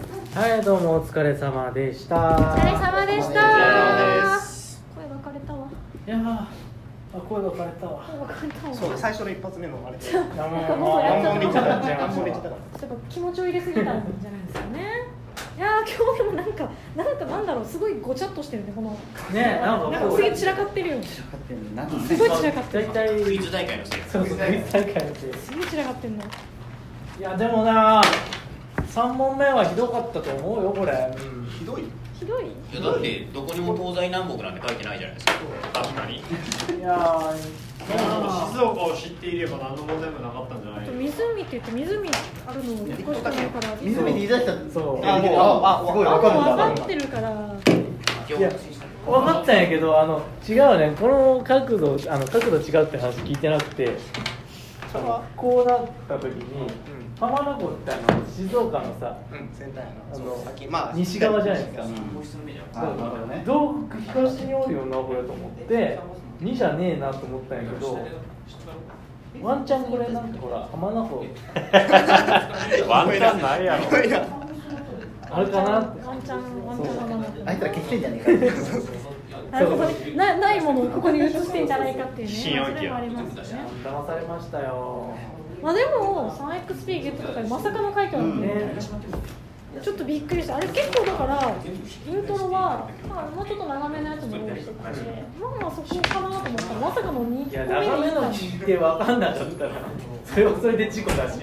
はい、どうもお疲れ様でした。 お疲れ様でした。声が枯れたわ。 いやー、声が枯れたわ。 そう、最初の一発目のあれで。 半分で言っちゃった。 半分で言っちゃった。 やっぱ気持ちを入れすぎたんじゃないですかね。いやー、今日でもなんだろう、すごいごちゃっとしてるね、この。 ね、なんかすげえ散らかってるよ。 散らかってるね。 すごい散らかってる。 大体クイズ大会のせい。 そう、クイズ大会のせい。 すげえ散らかってんの。 いや、でもな、3問目はひどかったと思うよ、これ。 ひどい。 ひどい。 いやだってどこにも東西南北なんて書いてないじゃないですか。確かに。 いやー、 静岡を知っていれば何の問題もなかったんじゃない。 湖って言って湖あるのを1個しかないから。 湖に言い出した。 そう。 すごいわかるんだ。 分かってるから。 いや、分かったんやけど、違うね、この角度違うって話聞いてなくて、こうなった時に、浜名湖って静岡のさ、 先端や西側じゃないですか。どう東におるよなこれと思って2じゃねえなと思ったんやけど、ワンチャンこれなんかほら浜名湖ワンチャンないやろ。 あれかなって。 ワンチャンあいつら消してんじゃねえか。 なるほどね。ないものをここに移してんじゃないかっていうね。 信用機やそれもありますね。 騙されましたよ。 まあでも 3XP ゲットとかでまさかの快挙なんで、ちょっとびっくりした。あれ結構だからイントロは、もうちょっと長めのやつも用意してて、まあそこかなと思ったらまさかの2個目にいや、長めの聞いて分かんなかったらそれはそれで事故だし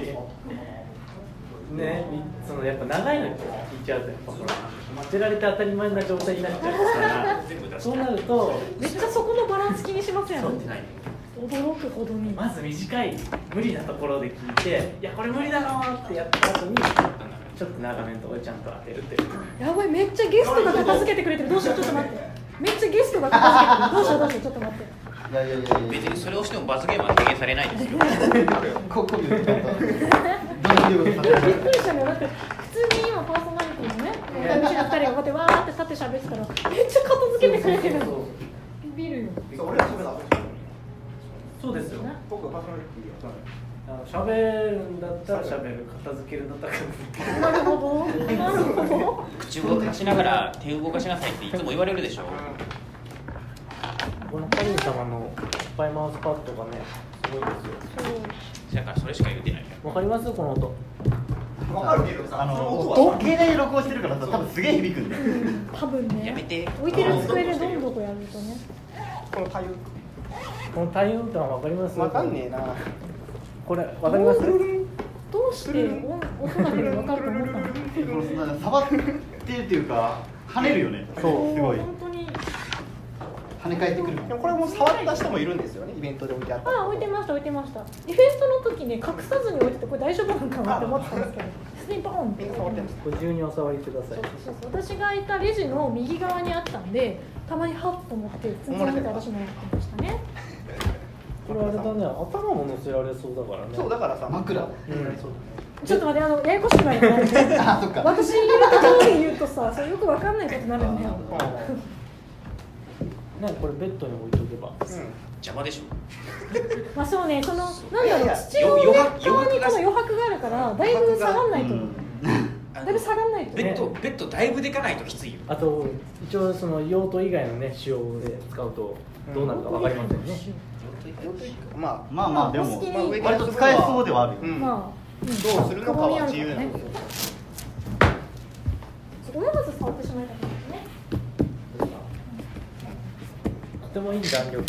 ね、やっぱ長いのに聞いちゃうとやっぱほら当てられて当たり前な状態になっちゃうからそうなるとめっちゃそこのバランス気にしますよね。驚くほどにまず短い無理なところで聞いて、いやこれ無理だろーってやった後にちょっと長めのところでちゃんと当てるっていう。 やばい、めっちゃゲストが片付けてくれてる。どうしよう、ちょっと待って。めっちゃゲストが片付けてる。どうしよう、ちょっと待って。 いや別にそれをしても罰ゲームは軽減されないですよ。 ここ言うと。 びっくりしたね。だって普通に今パーソナリティのね、MC の2人がこうやってわーって立って喋ってたらめっちゃ片付けてくれてる。ビビるよ。 俺ら喋るの。 そうですよ。 僕パーソナリティ喋るんだったら喋る、片付けるんだったら片付ける。 なるほど。なるほど。 口を動かしながら手を動かしなさいっていつも言われるでしょ。 このカリン様のスパイマウスパッドがね、すごいですよ。 だからそれしか言ってないわかりますこの音。 わかるけどさ、 携帯で録音してるからさ、多分すげえ響くんだよ。 多分ね。 やめて。 置いてる机でどんどこやるとね。 この太陽この太陽感わかります？ わかんねえな。 これわかります？ どうして音だけでわかると思ったの？ 触ってるっていうか跳ねるよね。そうすごい。 本当に。 跳ね返ってくる。 でもこれも触った人もいるんですよね。イベントで置いてあった。 置いてました。イベントの時ね、隠さずに置いててこれ大丈夫なんかなって思ってたんですけど、普通にボーンって触ってます。 ご自由にお触りください。 そう私がいたレジの右側にあったんで、たまにハッと思って普通に見て私もやってましたね。 これあれだね、頭も乗せられそうだからね。 そうだからさ、 枕。 ちょっと待って、ややこしくないからね。 あ、そっか。 私言うと通り言うとさ、それよくわかんないことになるんだよ。 これベッドに置いとけば。 邪魔でしょ。 まあそうね、このなんだろう、土の上側にこの余白があるからだいぶ下がんないと。だいぶ下がんないと。 ベッドだいぶでかないときついよ。 あと一応その用途以外のね使用で使うとどうなるかわかりませんね。 まあでも割と使えそうではあるよ。 まあどうするのかは自由なこと。 思わず触ってしまいたいですね。 とてもいい弾力です。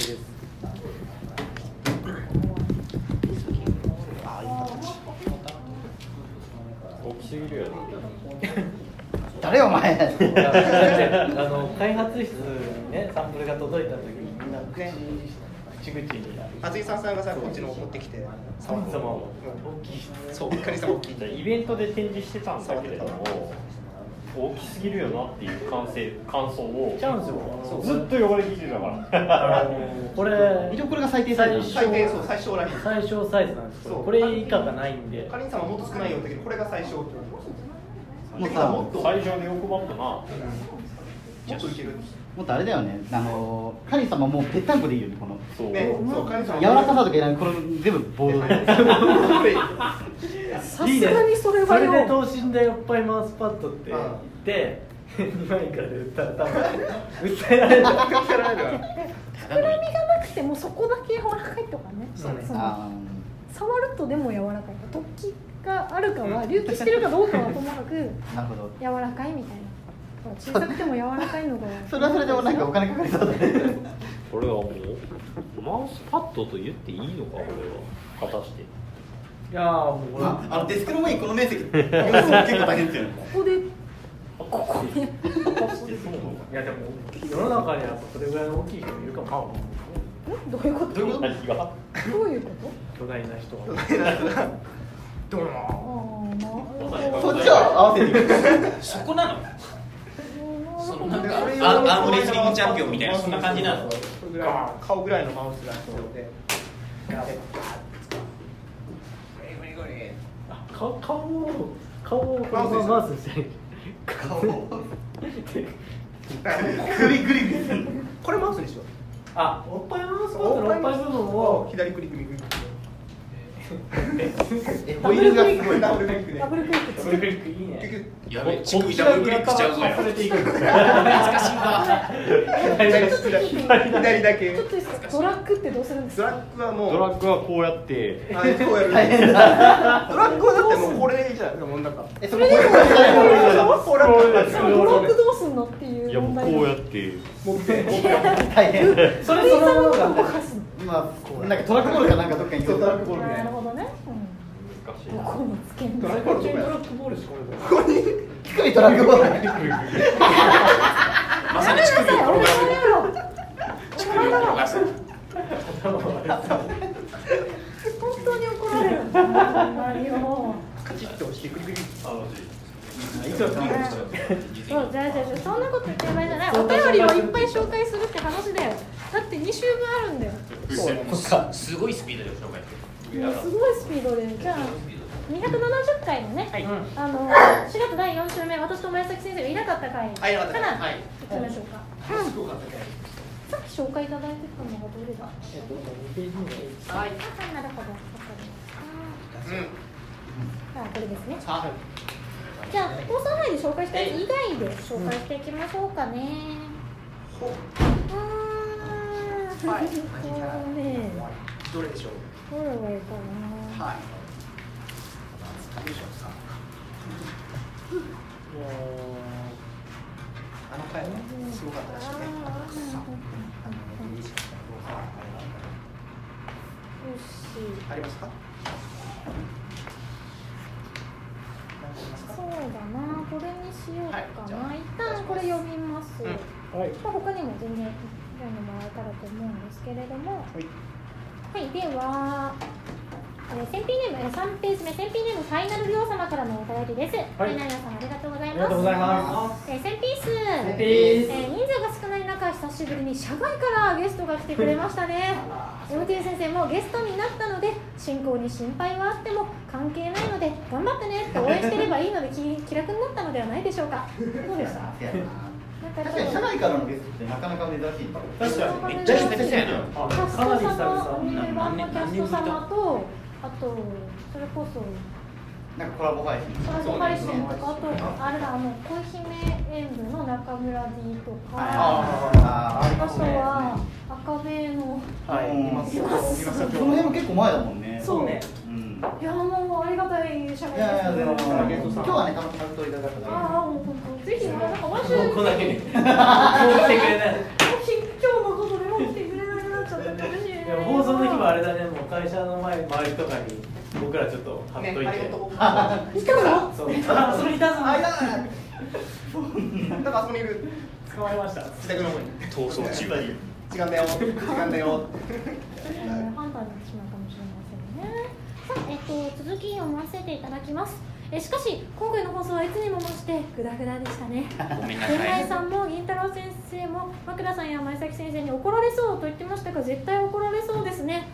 大きすぎるよね。 誰お前。 開発室にねサンプルが届いた時にみんな口々に松井さんがさこっちの持ってきて、 カリン様大きい。 そうカリン様大きい。 イベントで展示してたんだけれども、大きすぎるよなっていう感想をちゃうんですよ。 ずっと呼ばれ聞いてたから。 これ一応これが最低サイズ。 最小ライン。 最小サイズなんです。これ以下がないんで。 カリン様もっと少ないよってけどこれが最小。 もうさ、 最初で欲張ったな。 もっといける。 もっとあれだよね、カニ様もうぺったんこでいいよね、このそうね、そう、カニさん。 柔らかさとかいらない、この全部ボードでさすがにそれはそれでよ等身大おっぱいマウスパッドって言って2万円からで売ったら多分訴えられる膨らみがなくてもそこだけ柔らかいとかね、 そうねそのあ触るとでも柔らかい突起があるかは隆起してるかどうかはともかくーなるほど。 柔らかいみたいな、小さくても柔らかいのがそれはそれでもなんかお金かかりそうだねこれはもうマウスパッドと言っていいのか、これは果たして。 いやーもうデスクの上にこの面積結構大変ですよねここでいやでも世の中にはそれぐらいの大きい人もいるかもどういうこと？どういう何がこと？ 巨大な人がどうも。 そっちは合わせていくそこなの？そのなんかアームレスリングチャンピオンみたいなそんな感じなの？ 顔ぐらいのマウスが必要で。 顔をこのままマウスにしたいグリグリグリこれマウスにしよう。 あ、おっぱいマウスパッドのおっぱい部分を左クリック右クリック。 ホイールがすごいダブルクリックで。 ダブルクリックダブルクリックいいねやべ、乳首ダブルクリックしちゃうぞよ。 溢れていくんですよ懐かしいわ。 左だけちょっといいですか？ドラッグってどうするんですか？ ドラッグはもうドラッグはこうやってこうやる大変だドラッグはだってもうこれじゃないもんなんかそれでもドラッグどうすんのっていういやもう問題こうやって持って大変それそのものが動かすの。 今なんかトラックボールかなんかどっかにそうトラックボールみたないるなほどね。 難しいどこにつけんの？ ドラッグボールドラッグボールしこれここに低いトラックボールまさに乳首を転がす。乳首を転がす。 本当に怒られるんだ。何を。 カチッと押してクリクリいつもクリックしちゃうそうじゃあそんなこと言ってる場合じゃない。お便りをいっぱい紹介するって話だよ。だって2週分あるんだよ。 すごいスピードで紹介してる。 もうすごいスピードで、じゃあ270回のね、4月第4週目、私と前崎先生がいなかった回から行きましょうか。さっき紹介いただいてたのがどれだ？ 2ページ目がいいはい、なるほど、わかりました。これですね。じゃあ、放送内で紹介したやつ以外で紹介していきましょうかね。 はいそうね。 どれでしょうどれがいいかな。 はいあの回はすごかったらしいねありますかそうだな、これにしようかな。 はい一旦これ読みます。 はい他にも全然読んでもらえたらと思うんですけれども。はい、では、選品ネーム、3ページ目、選品ネームファイナルリオ様からのお便りです。ファイナルリオさん、ありがとうございます。 ありがとうございます選品数、 選品人数が少ない中、久しぶりに社外からゲストが来てくれましたね。MT 先生もゲストになったので、進行に心配はあっても関係ないので、頑張ってねって応援してればいいので気楽になったのではないでしょうか。どうでした？ 確かに社内からのゲストってなかなか珍しい。 確かにめっちゃ久々やな。 キャストかなり久様、 々 キャスト様と、あと、それこそ、 なんかコラボ配信。 コラボ配信とか、あと、あれだ、恋姫演舞の中村 D とか、あとは、赤部の、 はいその辺も結構前だもんね。 そうねいや、もうありがたい社いやいやでもです。 今日はねたまたまといただいただああ、もう本当、ぜひ、なんか毎週、 ここだけにもう来てくれない今日のことでも来てくれなくなっちゃって嬉しいね。 いや放送の日はあれだね、もう会社の周りとかに僕らちょっと貼っといて、 いたの？ そう、あ、それいたぞ、 あいたなんかあそこにいる捕まえました。 自宅の方に逃走中。 時間だよ時間だよ判断になってしまうかもしれませんね。さあ、続き読ませていただきます。しかし今回の放送はいつにも増してグダグダでしたね。 ごめんな天さい。 内さんも銀太郎先生も枕さんや前崎先生に怒られそうと言ってましたが、絶対怒られそうですね。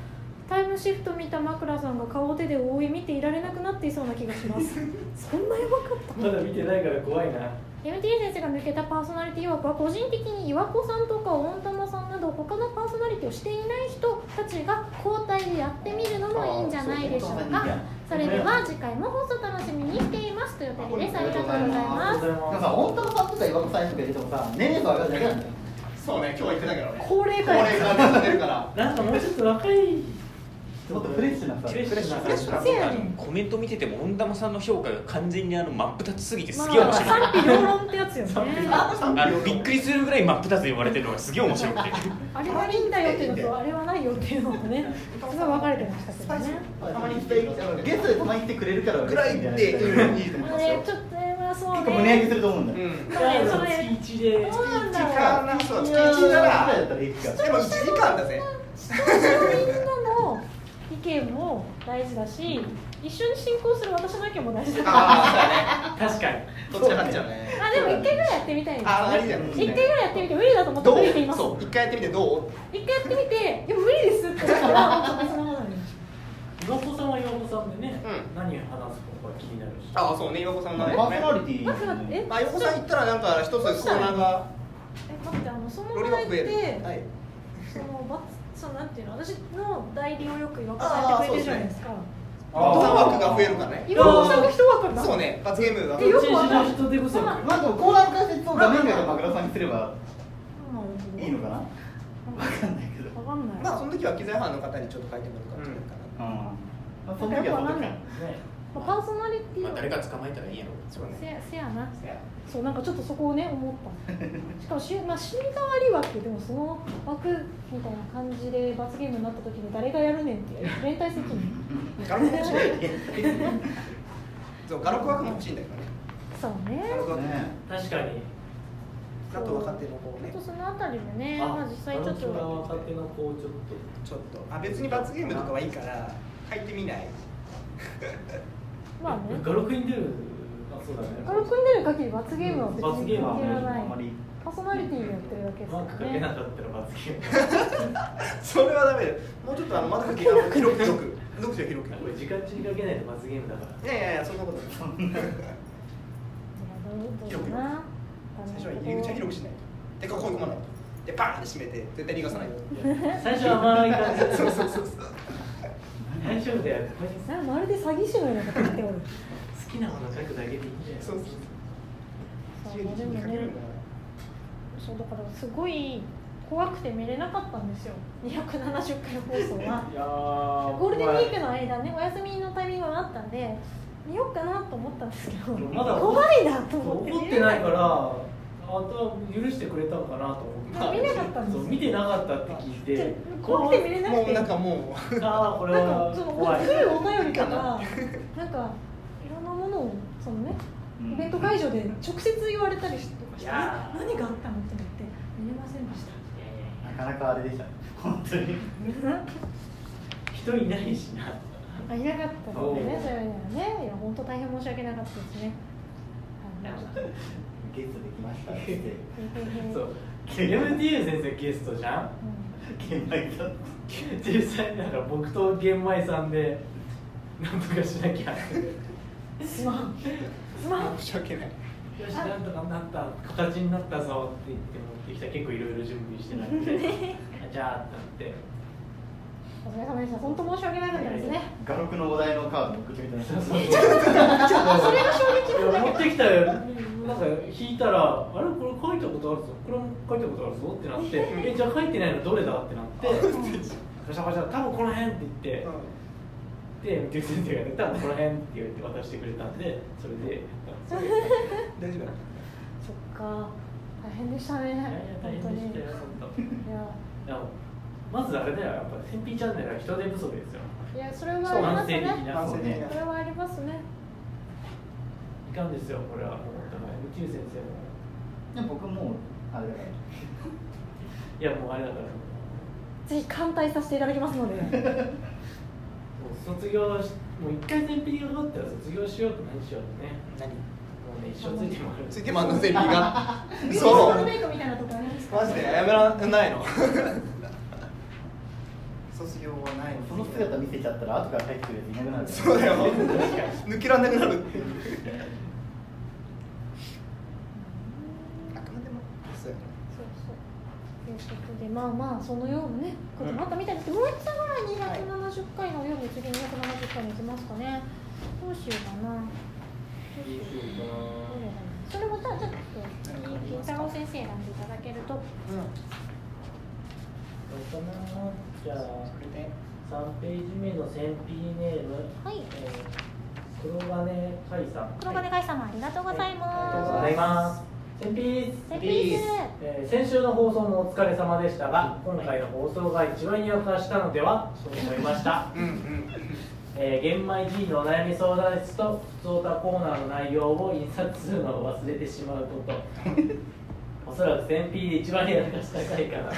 タイムシフト見た枕さんが顔を手で覆い見ていられなくなっていそうな気がしますそんなやばかったまだ見てないから怖いな。 MT 先生が抜けたパーソナリティ枠は個人的に岩子さんとか温玉さんなど他のパーソナリティをしていない人たちが交代でやってみるのもいいんじゃないでしょうか。それでは次回も放送楽しみにしていますというお便りです。ありがとうございます。 なんかさ、温玉さんとか岩子さんとか入れてもさ、年齢層上がるだけなんだよ。 そうね、今日は言ってたけどね。 高齢化高齢化が出るから。 なんかもうちょっと若いもっとフレッシュなさ。 フレッシュなせやねん。 コメント見てても温玉さんの評価が完全に真っ二つすぎてすげえ面白い、 賛否両論ってやつよね。 びっくりするぐらい真っ二つで言われてるのがすげえ面白くてあれはいいんだよっていうのとあれはないよっていうのもね、すごい分かれてましたけどね。 たまに来て、ゲストでたまに来てくれるからぐらいっていいと思いますよ。 ちょっとまあそうね。 結構胸焼けすると思うんだよ。 月1でそうなんだ時間な、そう、月いやー 1なら。 だったらいいか。 でも1時間だぜ。 みんなの意見も大事だし、一緒に進行する私の意見も大事だから。 あ確かにあ、どっちが勝っちゃうね。 あ、でも一回ぐらいやってみたいんですあ、ありだよ一回ぐらいやってみて無理だと思ったどうら無理って言います。 そう、一回やってみてどう一回やってみて、いや無理ですって言ったらちょっと別のものに。 岩子さんは岩子さんでね、 うん何話すのか気になるし。 あ、そうね、岩子さんのね。 パーソナリティ。 待って待って、 あ、岩子さん行ったらなんか一つコーナーが待って、そのロリ場合って、 が増える。はい。 そのなんていうの、私の代理をよく岩子さんやってくれてるじゃないですか。 岩子さん枠が増えるからね。 岩子さんが一枠だ。 そうね、罰ゲームが。 よくわかる人手不足。 まあまあでもコーナー解説を画面外のマグロさんにすればいいのかな。わかんないけど。 わかんない。 まあその時は機材班の方にちょっと書いてもらうかもしれないかな。 まあその時はその時。 パーソナリティまあ誰か捕まえたらいいやろそうね。 せやな。そうなんかちょっとそこをね思った。しかもまあ週替わり枠でもその枠みたいな感じで罰ゲームになった時に誰がやるねんっていう連帯責任。 ガロク欲しい。そうガロク枠も欲しいんだけどね。 そうね。 ガロク枠。 ね。 確かに。 あと若手の子ねちょっと。そのあたりでね、まあ実際ちょっと若手の子をちょっちょっと別に罰ゲームとかはいいから書いてみない。 まあね。 ガロクに出る。そうだね。 ガロ組んでる限り罰ゲームは別に罰ゲームは関係ないあんまり。 パーソナリティでやってるだけですマークかけなよね。 かったら罰ゲーム。 それはダメだよ。もうちょっとまだ書き広く読者広く。 これ時間中にかけないと罰ゲームだから。 いやそんなことない。 どうな。 最初は入り口は広くしないと。でここに込まないと。でパーンって閉めて絶対逃がさないよ。 最初は甘い感じで。 そうそうそう。 大丈夫だよ。 まるで詐欺師のようなこと言っておる。 好きなもの書くだけでいいんじゃない。 そうそう。 そうでもね、そうだからすごい怖くて見れなかったんですよ。270回放送は。 いやーゴールデンウィークの間ね、お休みのタイミングがあったんで見ようかなと思ったんですけど、 まだ怖いなと思って怒ってないからあとは許してくれたのかなと思って。 見れなかったんですよ。 そう見てなかったって聞いて。 怖くて見れなくて。 もうなんかもう。 ああこれなんはかその怖い。 来るお便りとか、なんかいろんなものをそのね、イベント会場で直接言われたりとかして、何があったのって思って見れませんでした。 なかなかあれでした。本当に。 人いないしな。 あ、いなかったのでね、それはね、いや本当大変申し訳なかったですね。 ゲストできましたって。 そう。MTU 先生ゲストじゃん。 玄米さん。 実際だから僕と玄米さんでなんとかしなきゃ。 すまん。すまん。 申し訳ない。 よしなんとかなった形になったぞって言って持ってきた結構いろいろ準備してないんでじゃあってなってお疲れ様でした。本当申し訳なかったですね。 ガロクのお題のカード送ってみたいな。 そうそれが衝撃いや持なんだけど。 ってきたよなんか引いたらあれこれ書いたことあるぞこれも書いたことあるぞってなってじゃあ書いてないのどれだってなってガシャガシャ多分この辺って言ってで、MTU先生がね、多分この辺って言って渡してくれたんで、それで大丈夫。 そっか、大変でしたね。 いや大変でしたよ、本当。いやまずあれだよ、やっぱ天秤チャンネルは人手不足ですよ。 いや、それはありますね。 そうね。 それはありますね。 いかんですよ、これはもうMTU先生も。 でも僕もあれだから。 いやもうあれだから。 ぜひ艦隊させていただきますので。 卒業もう一回全品がかかったら卒業しようと何しようとね。 何？ もうね一生ついてもらう。 ついてもあんの全品が。 そう。メイクみたいなとこありますか？ マジで謝らないの。 卒業はないその姿見せちゃったら後から帰ってくるやついなくなる。 そうだよ抜けられなくなるっていうあくまでもそうやねそうそうということでまあそのようなねこともあったみたいですけど、もう一度ぐらい270回の夜に次270回に行きますかね。どうしようかな。それもじゃあちょっと金太郎先生選んでいただけると。 どうかな。じゃあ3ページ目の選 P ネーム、 はい。 黒金海さん。 黒金海様ありがとうございます。 ありがとうございます。選 P セピース。 先週の放送もお疲れ様でしたが、今回の放送が一番に役立したのではと思いました。玄米 G のお悩み相談室と普通オタコーナーの内容を印刷するのを忘れてしまうことおそらく選 P で一番に役立した回かな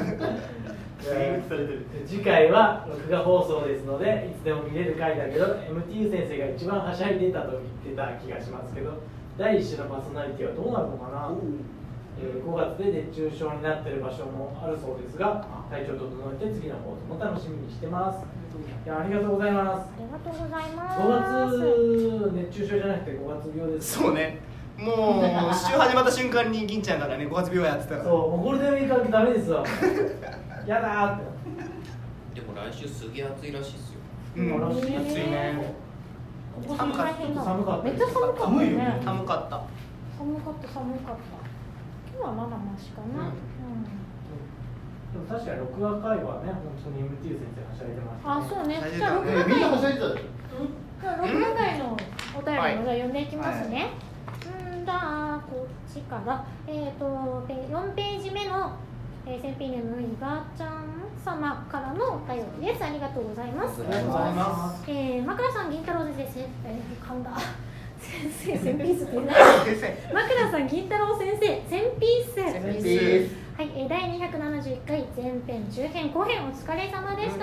次回は録画放送ですのでいつでも見れる回だけど MTU 先生が一番はしゃいでたと言ってた気がしますけど、第一種のパーソナリティはどうなるのかな。5月で熱中症になっている場所もあるそうですが、体調整えて次の放送も楽しみにしてます。いやありがとうございます。 ありがとうございます。 5月熱中症じゃなくて5月病です。 そうねもう週始まった瞬間に銀ちゃんからね5月病やってたからそうもうゴールデンウィーク明けダメですわやだーって。 でも来週すげえ暑いらしいですよ。 らしい暑いね寒かった。 寒かった。 めっちゃ寒かった寒いよねね。 寒かった寒かった。今日はまだマシかな。 でも確かに録画会はね、本当に MTU 先生はしゃいでました、 あ、そうね。 大丈夫じゃあ録画みんなは会しゃいでたでしょ。 じゃあ録画会のお便りもじゃあ読んでいきますね。じゃあこっちから4ページ目の先輩ネームいがちゃん様からのお便りです。ありがとうございます。 ありがとうございます枕さん銀太郎先生噛んだ先生センピースって言うな枕さん銀太郎先生センピースはい、第271回前編中編後編お疲れ様でした。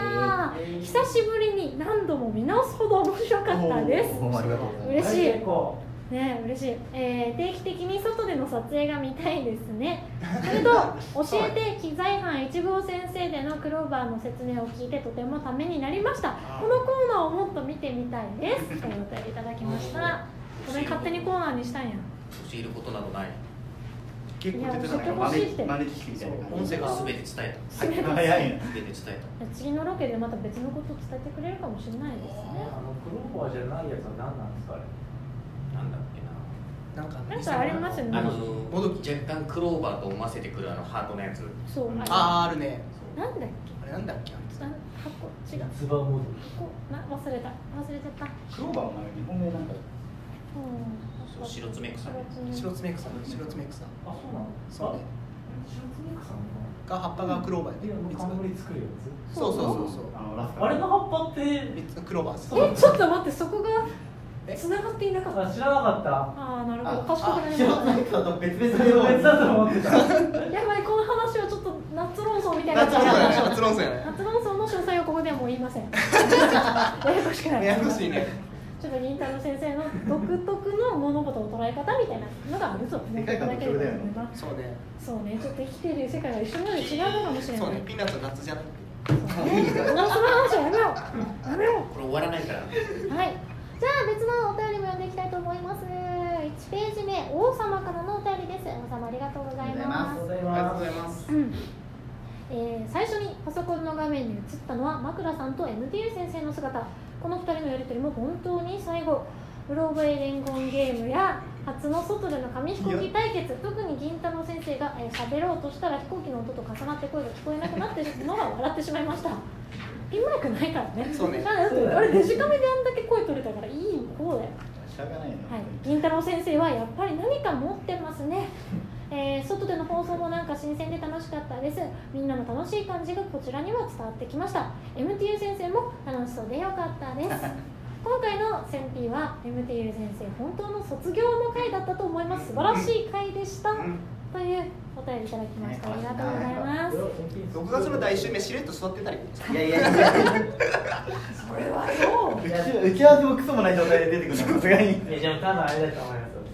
久しぶりに何度も見直すほど面白かったです。嬉しいね、嬉しい、定期的に外での撮影が見たいですね。それと教えて機材班1号先生でのクローバーの説明を聞いてとてもためになりました。このコーナーをもっと見てみたいですというお便りいただきました。これ勝手にコーナーにしたんや。 教えることなどない。 結構出てたね豆知識みたいな音声が全て伝えた。 早いな。 全て伝えた。 次のロケでまた別のことを伝えてくれるかもしれないですね。 クローバーじゃないやつは何なんですかね。 なんだっけな。 なんかありますよね。 若干クローバーと思わせてくるハートのやつ。 そう。 あるねなんだっけ。 あれなんだっけ箱違う。 ツバモデル。 忘れちゃった。 クローバーも日本語なんか。 白爪草。 白爪草。 あ、そうなの。 そうね。 白爪草が葉っぱがクローバーで。 冠作るやつ。 そう。 あれの葉っぱってクローバーです。 ちょっと待って、そこが繋がっていなかった。 知らなかった。 ああ、なるほど。賢くなりま白爪草と別々 別だと思ってた。 やばい、この話はちょっとナッツ論争みたいな。 夏論争やね。 ナッツ論争の詳細をここではもう言いません。ややこしくない。 ややこしいね。 ちょっと銀太郎先生の独特の物事の捉え方みたいなのがあると思っていただければと思います。そうね、ちょっと生きている世界が一緒なので違うのかもしれない。 そうね、ピーナッツは夏じゃない。 夏の話はやめよう。 これ終わらないから。 はい。じゃあ別のお便りも読んでいきたいと思います。1ページ目、王様からのお便りです。王様ありがとうございます。 ありがとうございます。 最初にパソコンの画面に映ったのは枕さんと MTU 先生の姿。この2人のやり取りも本当に最後。うろ覚え伝言ゲームや初の外での紙飛行機対決、特に銀太郎先生が喋ろうとしたら飛行機の音と重なって声が聞こえなくなっているのが笑ってしまいました。ピンマイクないからね。 そうね。 だってあれデジカメであんだけ声取れたからいい方だよ。 しゃがないの。 はい。銀太郎先生はやっぱり何か持ってますね。外での放送もなんか新鮮で楽しかったです。みんなの楽しい感じがこちらには伝わってきました。 MTU 先生も楽しそうでよかったです。今回の選 P は MTU 先生本当の卒業の回だったと思います。素晴らしい回でした、というお便りいただきました。ありがとうございます。 6月の第1週目しれっと座ってたり。 いやそれはよ。 打ち合わせもクソもない状態で出てくるのさすがに。 じゃあ多分あれだと思います。選 P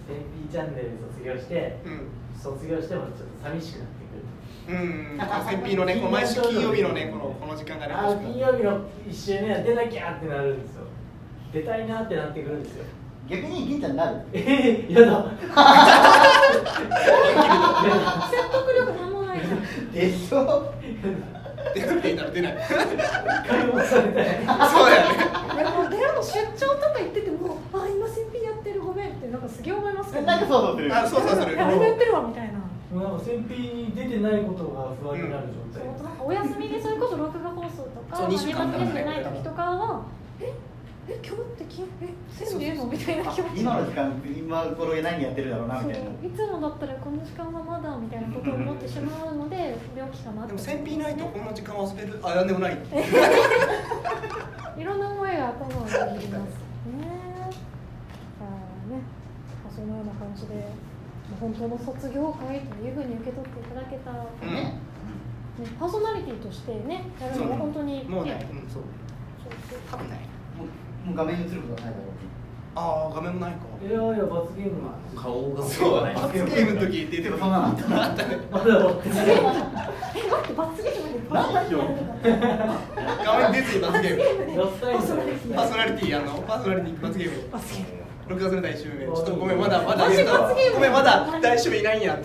チャンネル卒業して卒業してもちょっと寂しくなってくる。 先 P のね、この毎週金曜日のね、この時間がね、 金曜日の1週目は出なきゃってなるんですよ。出たいなってなってくるんですよ。 逆に銀ちゃんになる。 やだ。 説得力なんもないじゃん。 でしょ。 出ない。 解放されたい。 そうやね。 でも出張とか言ってても、あ、今先輩やってるごめんってなんかすげえ思いますけど。 なんかそうする。 そうする。 あれもやってるわみたいな。 もうなんか先輩に出てないことが不安になる状態。 なんかお休みでそれこそ録画放送とか、 そう2週間出てない時とかは、今日って全部言うのみたいな気持ち。 今の時間、今頃何やってるだろうなみたいな。 いつもだったらこの時間はまだみたいなことを思ってしまうので病気かなって。 でも先 P ないとこの時間忘れる。なんでもない。 いろんな思いが頭をよぎりますね。そのような感じで本当の卒業会というふうに受け取っていただけたらね、パーソナリティとしてね、やるのも本当にもうね、そう多分ね、 もう画面に映ることはないだろう。 画面もないか。 いや罰ゲーム顔がそう罰ゲームの時出てる。 そんなのあったな。 まだ待って罰ゲームでなんだよ。 画面出てる罰ゲーム。 パーソナリティパーソナリティ罰ゲーム。6月の第1週目。ちょっとごめんまだごめんまだ第1週目いないんやって。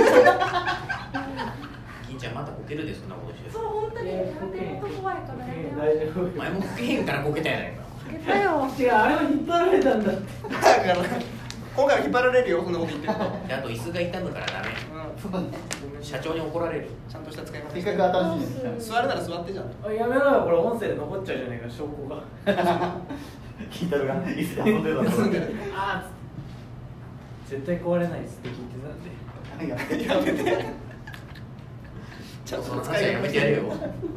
銀ちゃんまたこけるでそんなことして。 そう本当にやめてると怖いからやめて。 大丈夫。 前もこけへんからこけたやないか。 こけたよ。 違う、あれを引っ張られたんだって。 だから今回は引っ張られるよ、そんなこと言ってると。 であと椅子が痛むからダメ。 そうね。 社長に怒られる。 ちゃんとした使い方。 せっかく新しいです。 座るなら座ってじゃん。 やめろよ、これ音声で残っちゃうじゃないか、証拠が。 金太郎が椅子で遊んでたの。 ああ。絶対壊れないですって聞いてたんで。 やめて。ちゃんそのと使い方話はやめてやれよ。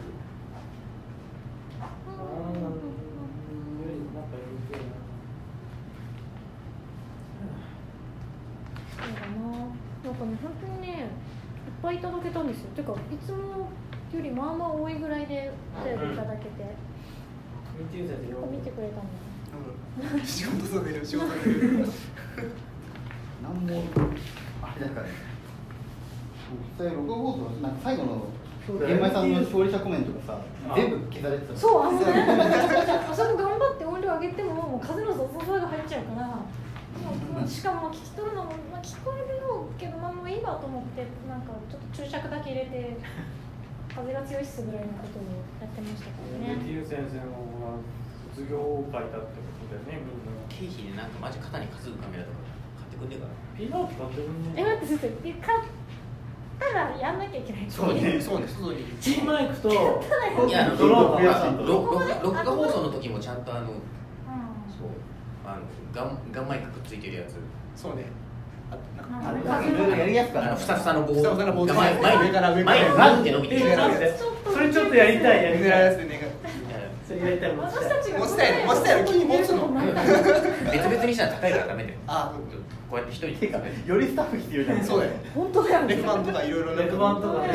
なんかね、本当にね、いっぱいいただけたんですよ。てか、いつもよりまあまあ多いぐらいでお便りいただけて、見てくれたの。 仕事させる、仕事させる。 なんもあれだからね。実際録画放送なんか最後の玄米さんの勝利者コメントがさ、全部消されてた。 そう、あそこ頑張って音量上げてももう風のゾゾゾが入っちゃうから。しかも聞き取るのも、聞こえるよけど、もういいわと思ってなんかちょっと注釈だけ入れて風が強いっすぐらいのことをやってましたからね。 ティー先生の卒業会だってことだよね、みんな。 経費でなんかマジ肩に担ぐカメラとか買ってくんねえから。 ピーナッツ買ってくんね。 待って先生、買ったらやんなきゃいけない。 そうね、そうね、外に。 ピンマイクといやドローンが録画放送の時もちゃんとそうガンマイクくっついてるやつ。 そうね。 いろいろやりやすくなる。 ふさふさの棒ふさふさの棒が前から上から前にバンって伸びてる。 それちょっとやりたい、 狙いやすいね。 それやりたい。 私たちが持ちたいの、木に持つの。 別々にしたら高いからダメだよ。 あ、 こうやって一人てかよりスタッフ必要じゃん。 そうだよ。 本当だよね。 レフ板とかいろいろレフ板とかね。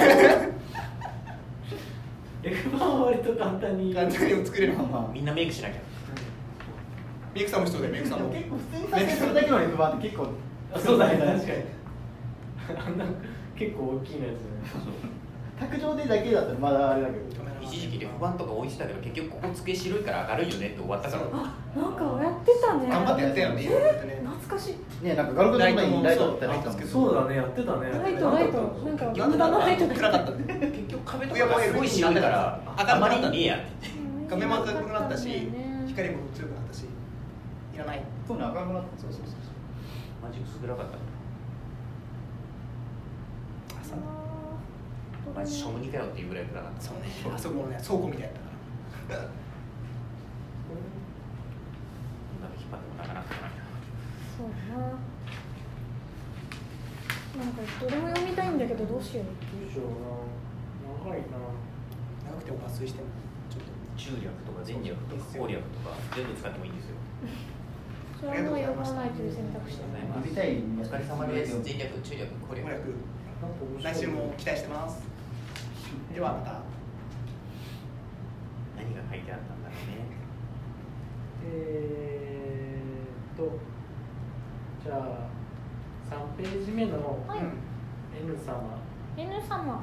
レフ板は割と簡単に簡単にも作れる。 みんなメイクしなきゃ。 メイクさんも必要だよ、メイクさんも。 結構普通に撮影するだけのレフ板って結構。 そうだね、確かに。あんな結構大きいのやつね。 卓上でだけだったらまだあれだけど。 一時期レフ板とか置いてたけど結局ここ机白いから明るいよねって終わったから。 なんかやってたね。 頑張ってやったよね。 懐かしい。 ね、なんかガルコの前にライトって入ったんですけど。 そうだね、やってたね。 ライト、なんかなんでだろう、 ライト暗かったんで。 結局壁とかがすごい白いからあまりにねえやって。 画面も明るくなったし、光も強くなったし、いらない。 そうね、明るくなった。 そう。 マジ薄暗かった。マジショムニかよっていうぐらい暗かった。 そうね、あそこもね、倉庫みたいだから。 なんか引っ張ってもなかなかないな。 そうだな。なんかどれも読みたいんだけどどうしよう。 どうしような。長いな。 長くても抜粋してもちょっと中略とか前略とか後略とか全部使ってもいいんですよ。 それはもう読まないという選択肢だね。 見たい。 お疲れ様です。前略、中略、後略。 来週も期待してます。ではまた。 何が書いてあったんだろうね。 じゃあ 3ページ目のはい、 N 様、 N 様、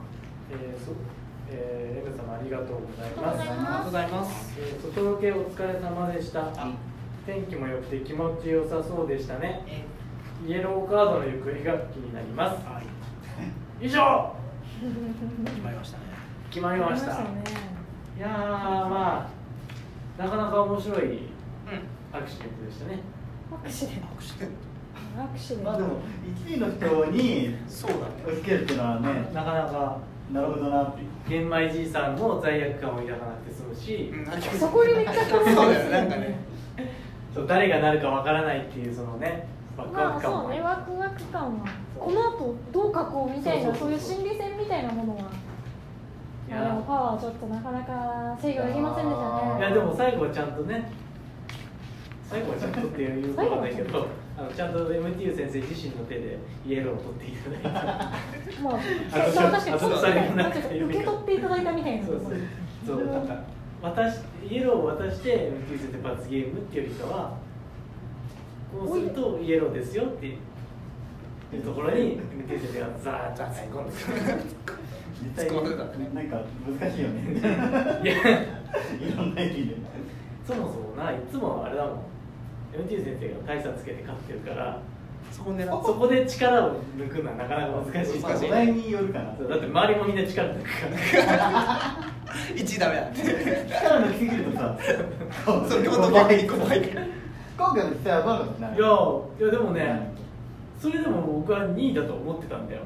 N 様ありがとうございます。 ありがとうございます外ロケお疲れ様でした。天気も良くて気持ちよさそうでしたね。イエローカードの行方が気になります。以上。 決まりましたね。 決まりました。 ね、 いやー、まあなかなか面白いアクシデントでしたね。 アクシデント。 アクシデント。 アクシデント。 まあでも1位の人にそうだね。 押し付けるっていうのはね、 なかなかなるほどなっていう。 玄米じいさんも罪悪感を抱かなくて済むし、 そこにめっちゃそうだよなんかね。 そう誰がなるかわからないっていうそのね、ワクワまあク感もそうね、ワクワク感はこの後どう書こうみたいな、そういう心理戦みたいなものは。でもパワーちょっとなかなか制御できませんでしたね。 いやでも最後はちゃんとね、最後はちゃんとっていうことはないけど、ちゃんと MTU 先生自身の手でイエローを取っていただいて、 まあ私確かに後されなくて受け取っていただいたみたいな。 そうなんかイエローを渡して MTU 先生罰ゲームっていうよりかは、こうするとイエローですよっていうところに MTU 先生がザーッと突っ込んでくる。 実際になんか難しいよね。 いやいろんな意味で。 そもそもないつもあれだもん、MTU 先生が大差つけて勝ってるから、 そこ狙って。 そこで力を抜くのはなかなか難しい。 お題によるかな。 だって周りもみんな力抜くから 1位ダメだって。 力抜きすぎるとさ、 そう京都逆に怖いから。 今回の実際はどうだったいやでもね、それでも僕は2位だと思ってたんだよ。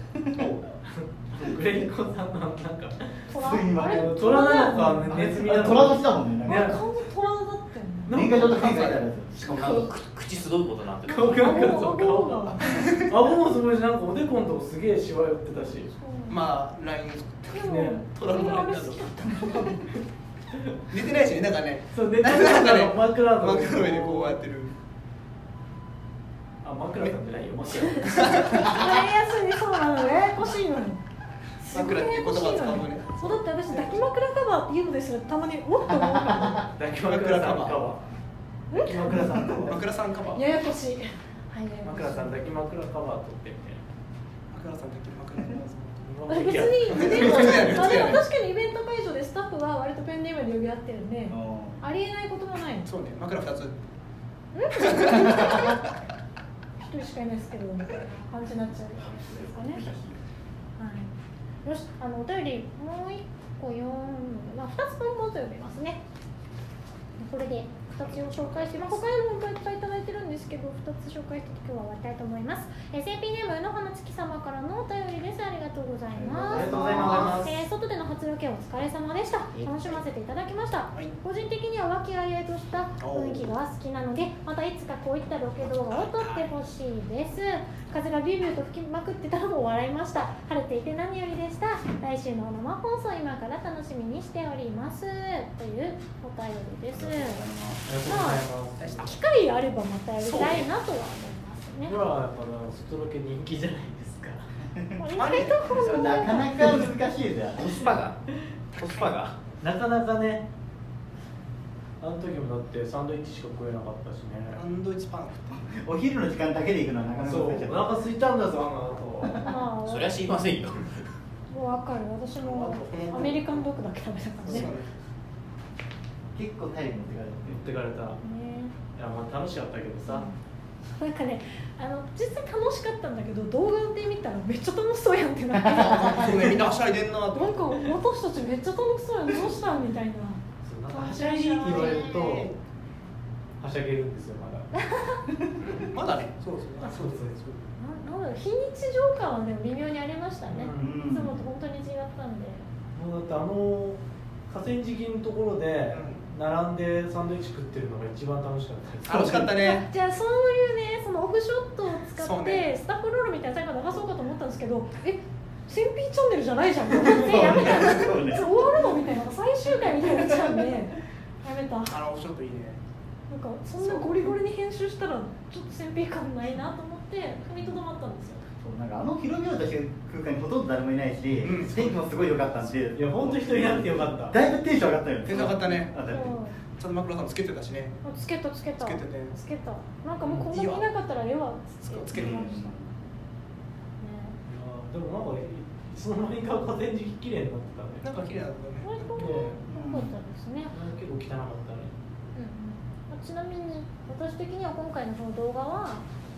グレリコさんのなんか虎なのかネズミなのか、 虎年だもんね。 完全虎だったよね。 年賀状と考えたらやつ。 しかもなんか口すごいことになってる。 顔が顎もすごいし、なんかおでこのとこすげえしわ寄ってたし、 まあ LINE でもね虎のあれ LINE 好きだった。 寝てないしね、なんかね。 そう寝てるなんかね、 枕の枕の上でこうやってる。 枕さんじゃないよ、枕。 使いやすい、そうなの、ややこしいのに。 枕っていう言葉使うのね。 そうだって私抱き枕カバーっていうのですらたまにもっと思うか抱き枕さんカバー。抱き枕さんカバー。 枕さんカバら。 ー。 ややこしい。はい、 枕さん抱き枕カバー取ってみて。 枕さんだけ枕カバー。 別にでも確かにイベント会場でスタッフは割とペンネームで呼び合ってるんで、ありえないこともない。 そうね、枕2つ。 一人しかいないですけどみたいな感じになっちゃうですかね。はい。よし、お便りもう一個読む、まあ2つ分もっと読みますね。これで2つを紹介して、他にもいっぱいいただいてるんですけど、2つ紹介して今日は終わりたいと思います。CP ネームの花月様からのお便りです。ありがとうございます。 ありがとうございます。 外での初ロケお疲れ様でした。楽しませていただきました。個人的には和気あいあいとした雰囲気が好きなので、またいつかこういったロケ動画を撮ってほしいです。風がビュービューと吹きまくってたのも笑いました。晴れていて何よりでした。来週の生放送今から楽しみにしておりますというお便りです。まあ、機会あればまたやりたいなとは思いますね。 これはやっぱ外ロケ人気じゃないですか。 なかなか難しいですよ。 コスパがなかなかね、あの時もだってサンドイッチしか食えなかったしね。 サンドイッチパン。 お昼の時間だけで行くのはなかなかそう、 難しい。 お腹空いたんだぞあの後。 まあ、 そりゃ知りませんよ。 もう分かる。私もアメリカンドッグだけ食べたからね。 結構体力持ってかれて。 持ってかれた。 ね、 いやまあ楽しかったけどさ。 なんかね、実際楽しかったんだけど、動画で見たらめっちゃ楽しそうやんってなって。 そうね、みんなはしゃいでんなと。 なんか私たちめっちゃ楽しそうやん、どうしたんみたいな。 はしゃいって言われるとはしゃげるんですよまだ。 まだね。そうそう。 なんだろう、非日常感はでも微妙にありましたね。いつもと本当に違ったんで。 もうだって河川敷のところで並んでサンドイッチ食ってるのが一番楽しかったです。 楽しかったね。 じゃあそういうね、そのオフショットを使って、 ね、 スタッフロールみたいな最後流そうかと思ったんですけど、1000P チャンネルじゃないじゃんって思ってやめたんですよ。終わるのみたいな、最終回みたいになっちゃうんでやめた。 オフショットいいね。 なんかそんなゴリゴリに編集したらちょっと1000P 感ないなと思って踏みとどまったんですよ。 なんか広々とした空間にほとんど誰もいないし、天気もすごい良かったんで、 いや本当人いなくてよかった。 だいぶテンション上がったよね。 テンション上がったね。 あだってちゃんとマクロさんつけてたしね。 つけたつけてねなんかもうこんなにいなかったらええわっつってつけてました。 でもなんかいつの間にか河川敷綺麗になってたね。 なんか綺麗だったね。 割と良かったですね。 結構汚かったね。 ちなみに私的には今回のその動画は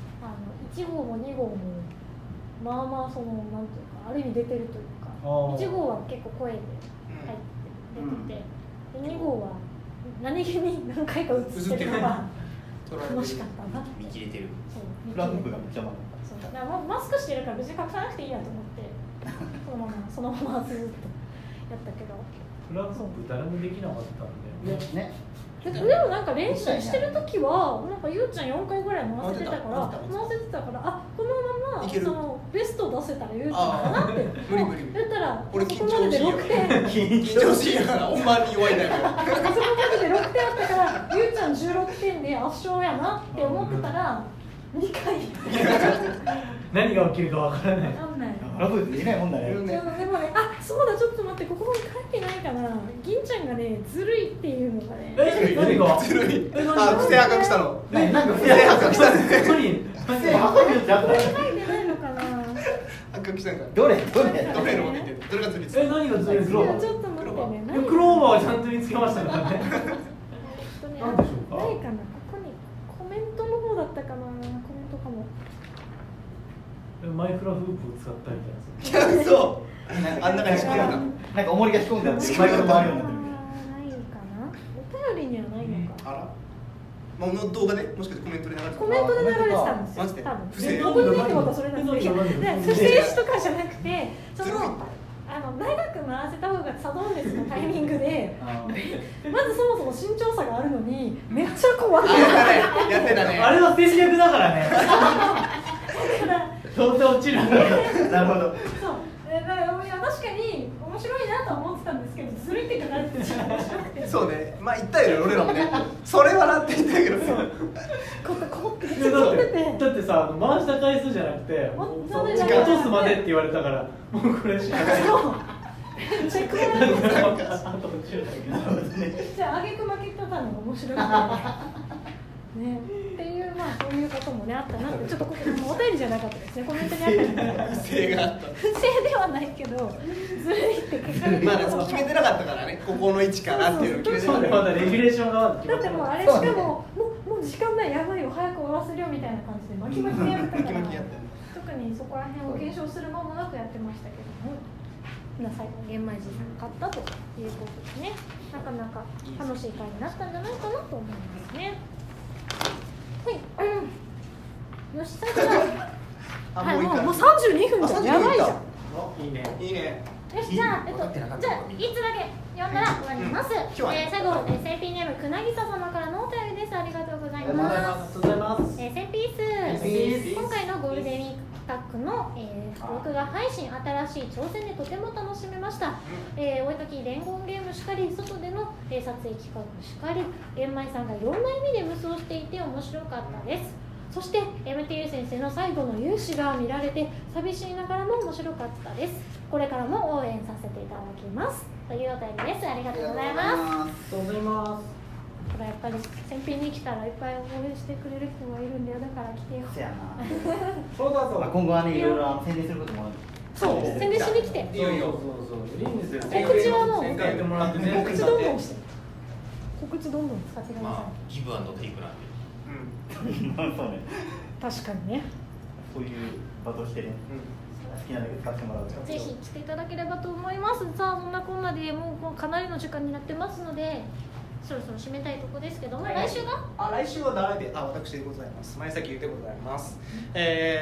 1号も2号もまあまあそのなんていうかある意味出てるというか、1号は結構声で入って出てて、で2号は何気に何回か映ってるのが楽しかったなって。 見切れてる。 フラフープがめっちゃうまかった。 そうだからマスクしてるから別に隠さなくていいやと思ってそのままずっとやったけど、 フラフープ誰もできなかったんだよね。 でもなんか練習してる時はなんかゆうちゃん4回ぐらい回せてたからあこのままそのベスト出せたらゆうちゃんかなって無理無理。 言ったら俺緊張しいよ。 緊緊張しいやから本番に弱いんだよ。 そこまでで6点あったからゆうちゃん16点で圧勝やなって思ってたら2回何が起きるかわからない。 分かんない。 フラフープできないもんだね。 でもね、そうだ、ちょっと待って、ここに書いてないかな。銀ちゃんがね、ずるいっていうのがね。 何がずるい。あ、不正発覚したの。 なんか不正発覚したね。 何書いてないのかな。 発覚したんか。 どれどれの見てる。どれがずるいですか。 何がずるいちょっと待ってね。 クローバーはちゃんと見つけましたからね。 何でしょうか。ないかな、ここにコメントの方だったかな、コメントかも。 マイクラフープを使ったみたいな。 いや、そう。あん中に仕込んだ。 なんか重りが仕込んであってマイクロ回るようになってる。 ないかな。お便りにはないのか。 あら。この動画でもしかしてコメントで流れてた。 コメントで流れてたんですよ。 マジで多分。 不正ここにねってことはそれなんですよ。不正詞とかじゃなくて、その長く回せた方がサドンデスのタイミングで、まずそもそも身長差があるのにめっちゃ怖い。 やってたね。 あれは戦略だからね。 だからどうせ落ちるんだよ。 なるほど。 そう。だからいや確かに面白いなとは思ってたんですけど、ずるいって書かれてて面白くて。 そうね。まあ言ったよね、俺らもね。それはなって言ったけど。 こってめっちゃ撮ってて。 だってさ、回した回数じゃなくて、落とすまでって言われたから、もうこれしかない。 めっちゃ怖い。 あと落ちるだけ。 じゃあ挙句負けてたのが面白くて。ね、っていうそういうこともねあったなって、ちょっとここお便りじゃなかったですね、コメントにあったから不正があった。 不正ではないけどずるいって書かれてる。 まあ決めてなかったからね、ここの位置かなっていうのを決めてなかった。 まだレギュレーションがだってもうあれしかももう時間ないやばいよ早く終わらせるよみたいな感じで巻き巻きでやってたから特にそこら辺を検証する間もなくやってましたけども、最後玄米寺さんが勝ったということですね。なかなか楽しい回になったんじゃないかなと思いますね。はい、よし、最後だ。はい、もう32分じゃん、やばいじゃん。 いいね。 いいね。 よし、じゃあ、いつだけ読んだら終わります。最後、センピーネームくなぎさ様からのお便りです。ありがとうございます。センピース。今回のゴールデンウィークタックの、録画配信、新しい挑戦でとても楽しめました。お絵かき伝言ゲームしかり、外での、撮影企画しかり、玄米さんがいろんな意味で無双していて面白かったです。そして MTU 先生の最後の勇姿が見られて寂しいながらも面白かったです。これからも応援させていただきますというお便りです。ありがとうございます。 ありがとうございます。 これやっぱり先品に来たらいっぱい応援してくれる人がいるんだよ。だから来てよ。 せやな。 そうだそうだ。 今後はね、いろいろ宣伝することもある。 そう、宣伝しに来て。 いいよいいよ。 そういいんですよ。 告知はもう宣伝してもらってね。 告知どんどんして。告知どんどん使ってください。 ギブアンドテイクなんで。 そうね。 確かにね。 そういう場としてね、好きなだけ使ってもらう。 ぜひ来ていただければと思います。さあ、そんなこんなでもうかなりの時間になってますので、そろそろ締めたいとこですけども、来週が？ 来週は誰で？私でございます。前崎ゆうでございます。何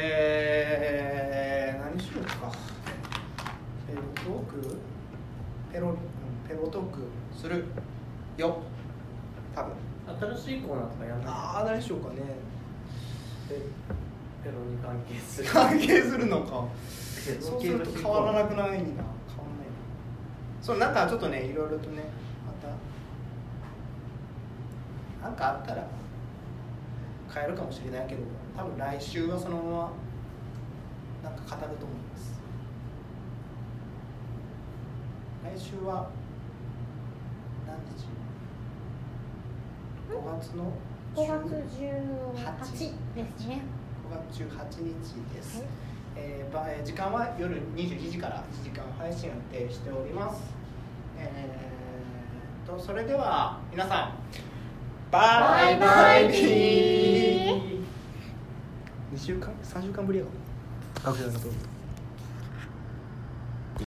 しようか。ペロトークするよ。多分。 新しいコーナーとかやんない。 何しようかね。 ペロに関係する。 関係するのか。そうすると変わらなくないな。変わらないな。そうなんかちょっとね、いろいろとね、またなんかあったら変えるかもしれないけど、多分来週はそのままなんか語ると思います。来週は何日？5月の 5月18ですね。 5月18日です。時間は夜22時から1時間配信予定しております。それでは皆さんバイバイビー。2週間3週間ぶりやろ。学生のと